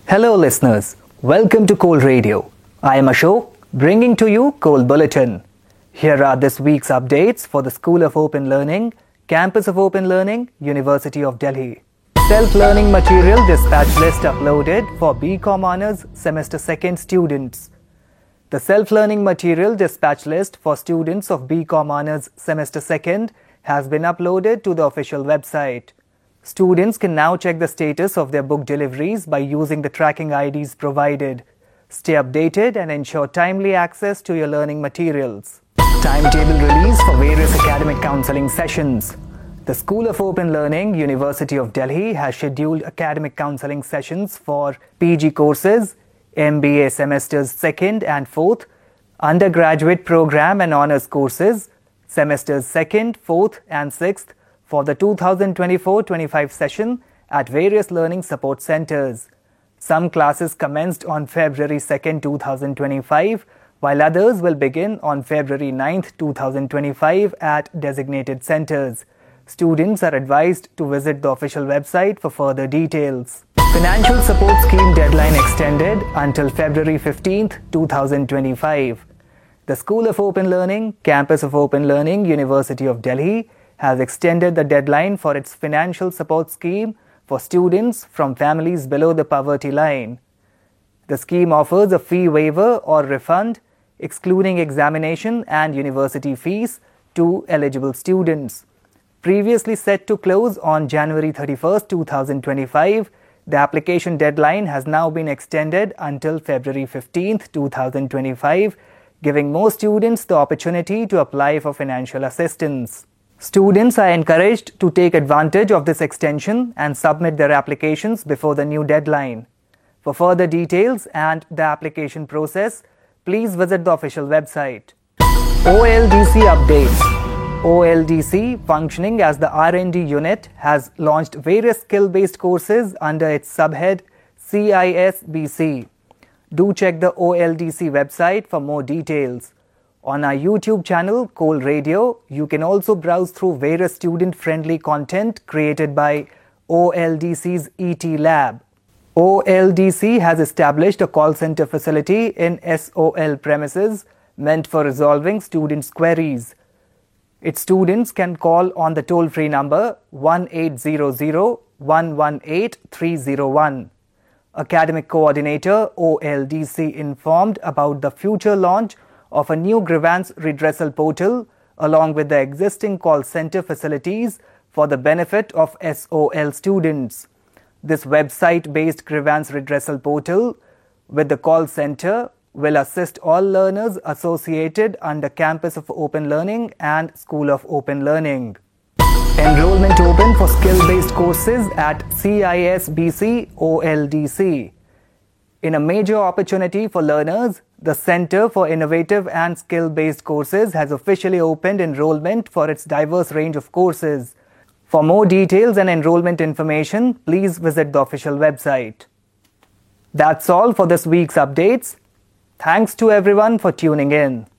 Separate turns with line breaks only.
Hello listeners, welcome to Coal Radio. I am Ashok, bringing to you Coal Bulletin. Here are this week's updates for the School of Open Learning, Campus of Open Learning, University of Delhi. Self-learning material dispatch list uploaded for BCom Honours Semester 2nd students. The self-learning material dispatch list for students of BCom Honours Semester 2nd has been uploaded to the official website. Students can now check the status of their book deliveries by using the tracking IDs provided. Stay updated and ensure timely access to your learning materials. Timetable release for various academic counselling sessions. The School of Open Learning, University of Delhi has scheduled academic counselling sessions for PG courses, MBA semesters 2nd and 4th, undergraduate program and honours courses, semesters 2nd, 4th and 6th for the 2024-25 session at various learning support centres. Some classes commenced on February 2nd, 2025, while others will begin on February 9th, 2025 at designated centres. Students are advised to visit the official website for further details. Financial Support Scheme deadline extended until February 15th, 2025. The School of Open Learning, Campus of Open Learning, University of Delhi has extended the deadline for its financial support scheme for students from families below the poverty line. The scheme offers a fee waiver or refund, excluding examination and university fees, to eligible students. Previously set to close on January 31st, 2025, the application deadline has now been extended until February 15th, 2025, giving more students the opportunity to apply for financial assistance. Students are encouraged to take advantage of this extension and submit their applications before the new deadline. For further details and the application process, please visit the official website. OLDC updates. OLDC, functioning as the R&D unit, has launched various skill-based courses under its subhead CISBC. Do check the OLDC website for more details. On our YouTube channel, Coal Radio, you can also browse through various student-friendly content created by OLDC's ET Lab. OLDC has established a call center facility in SOL premises meant for resolving students' queries. Its students can call on the toll-free number 1-800-118-301. Academic Coordinator OLDC informed about the future launch of a new grievance redressal portal along with the existing call center facilities for the benefit of SOL students. This website-based grievance redressal portal with the call center will assist all learners associated under Campus of Open Learning and School of Open Learning. Enrollment open for skill-based courses at CISBC OLDC. In a major opportunity for learners, the Center for Innovative and Skill-Based Courses has officially opened enrollment for its diverse range of courses. For more details and enrollment information, please visit the official website. That's all for this week's updates. Thanks to everyone for tuning in.